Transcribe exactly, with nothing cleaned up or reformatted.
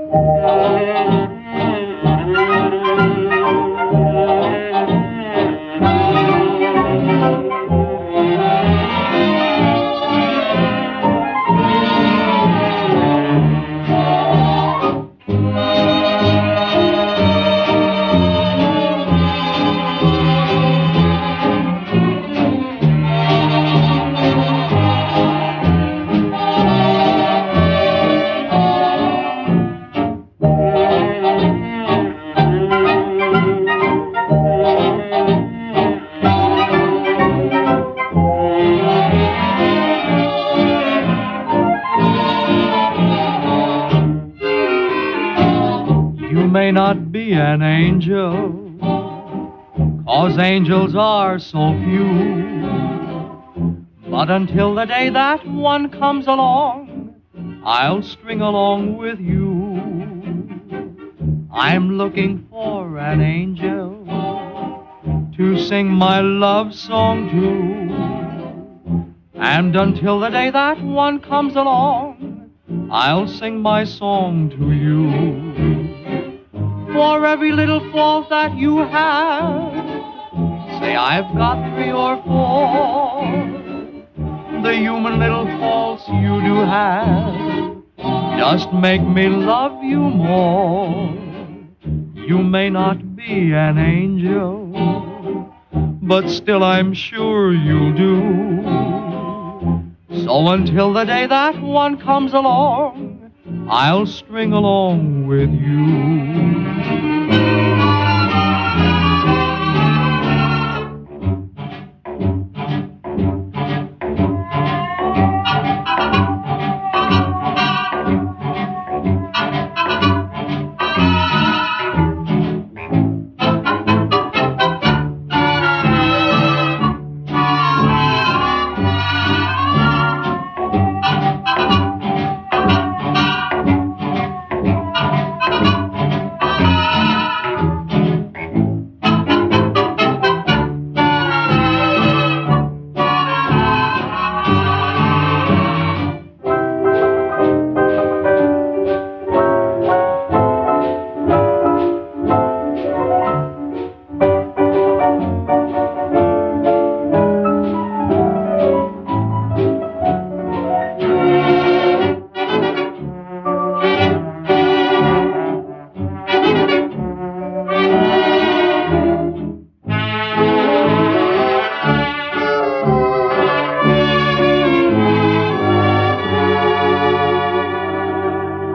May not be an angel, 'cause angels are so few. But until the day that one comes along, I'll string along with you. I'm looking for an angel to sing my love song to. And until the day that one comes along, I'll sing my song to you. For every little fault that you have, say I've got three or four. The human little faults you do have just make me love you more. You may not be an angel, but still I'm sure you'll do. So until the day that one comes along, I'll string along with you.